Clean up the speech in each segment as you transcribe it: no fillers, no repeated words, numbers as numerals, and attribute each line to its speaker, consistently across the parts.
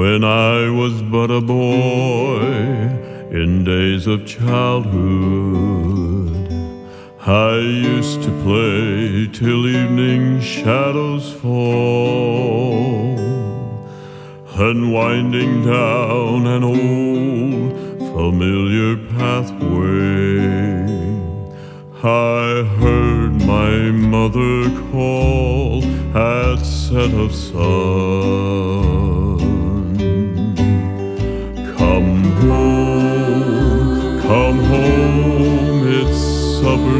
Speaker 1: When I was but a boy, in days of childhood, I used to play till evening shadows fall, unwinding down an old familiar pathway. I heard my mother call at set of sun. Come home, it's supper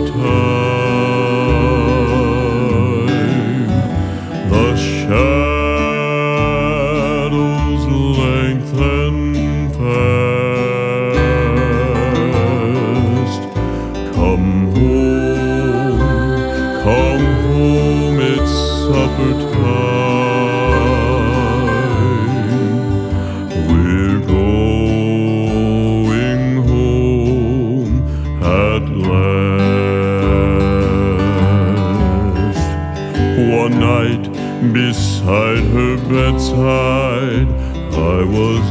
Speaker 1: time. The shadows lengthen fast. Come home, it's supper time. We're going home at last. One night beside her bedside I was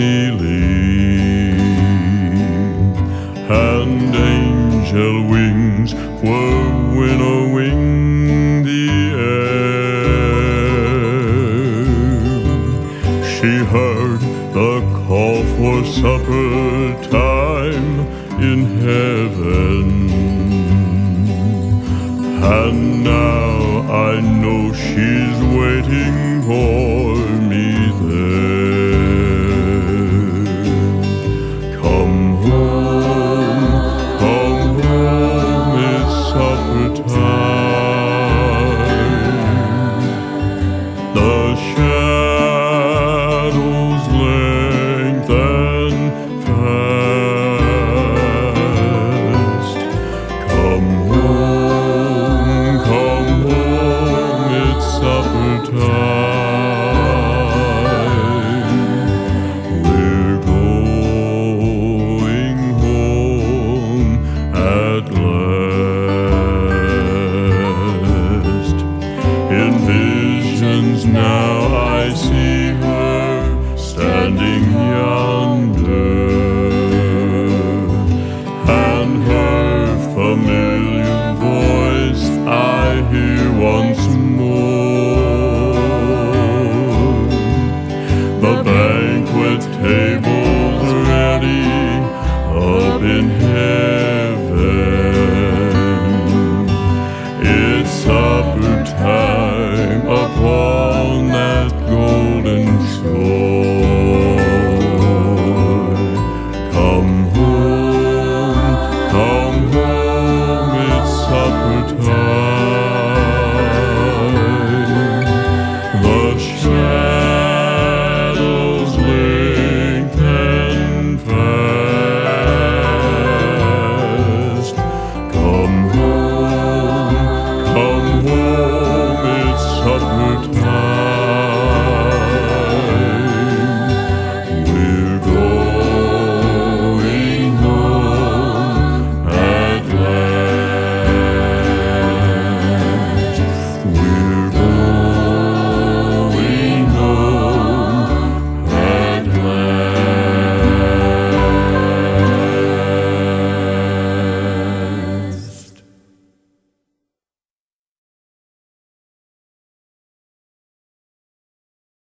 Speaker 1: kneeling, and angel wings were winnowing the air. She heard the call for supper time in heaven, and now I know she's waiting for me there. Come home, it's supper time. The shadows lengthen fast. Come home, it's supper time. We're going home at last. In visions now I see her standing